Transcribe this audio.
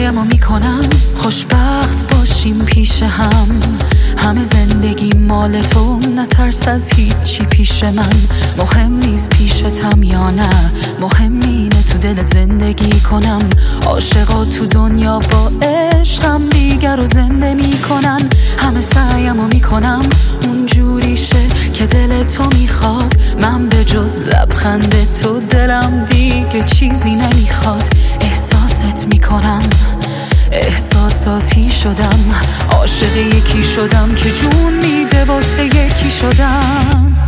سعیمو میکنم خوشبخت باشیم پیش هم، همه زندگی مال تو، نترس از هیچی پیش من. مهم نیست پیشتم یا نه، مهم اینه تو دلت زندگی کنم. عاشقا تو دنیا با عشقم دیگر رو زنده میکنن. همه سعیمو میکنم اونجوری شه که دل تو میخواد، من به جز لبخند تو دلم دیگه چیزی نمیخواد. احساست میکنم احساساتی شدم، عاشق یکی شدم که جون میده واسه یکی شدم.